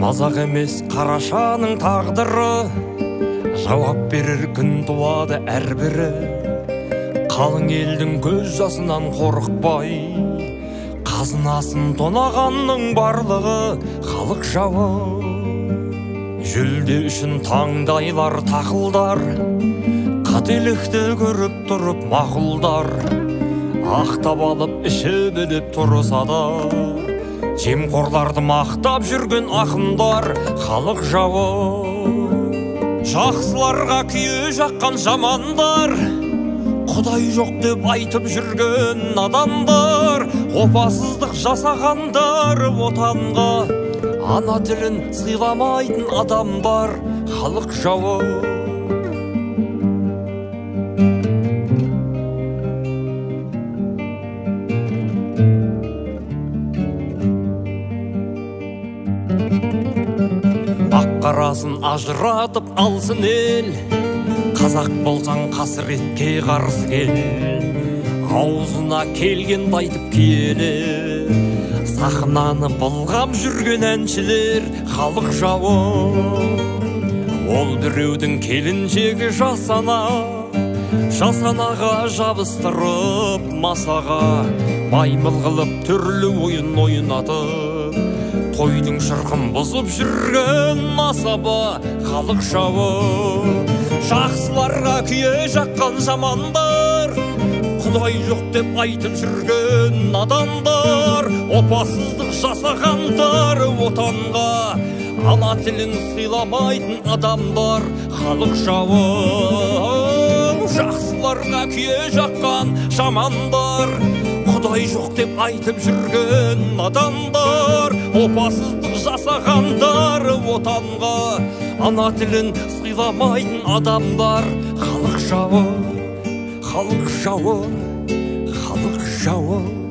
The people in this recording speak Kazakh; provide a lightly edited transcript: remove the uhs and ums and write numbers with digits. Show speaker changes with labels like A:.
A: мазақ емес қарашаның тағдыры, жауап берер күн туады әрбірі. Қалың елдің көз жасынан қорықпай, қазынасын тонағанның барлығы халық жауы. Жүлде үшін таңдайлар тақылдар, қателікті көріп тұрып мақұлдар, ақтап алып іші біліп тұрса да, жемқорларды мақтап жүрген ақындар халық жауы. Жақсыларға күйе жаққан жамандар, Құдай жоқ деп айтып жүрген адамдар, опасыздық жасағандар отанға, ана тілін сыйламайтын адамдар халық жауы. Ақ-қарасын ажыратып алсын ел, қазақ болсаң қасіретке қарсы кел. Аузына келген айтып киелі, сахнаны былғап жүрген әншілер халық жауы. Ол біреудің келіншегі жасана, жасанаға жабыстырып масаға, маймыл қылып түрлі ойын ойнатып, тойдың шырқын бұзып жүрген асаба халық жауы. Жақсыларға күйе жаққан жамандар, Құдай жоқ деп айтып жүрген адамдар, опасыздық жасағандар отанға, ана тілін сыйламайтын адамдар халық жауы. Жақсыларға күйе жаққан жамандар, Құдай жоқ деп айтып жүрген адамдар, опасыздық жасағандар отанға, ана тілін сыйламайтын адамдар халық жауы. Халық жауы, халық жауы.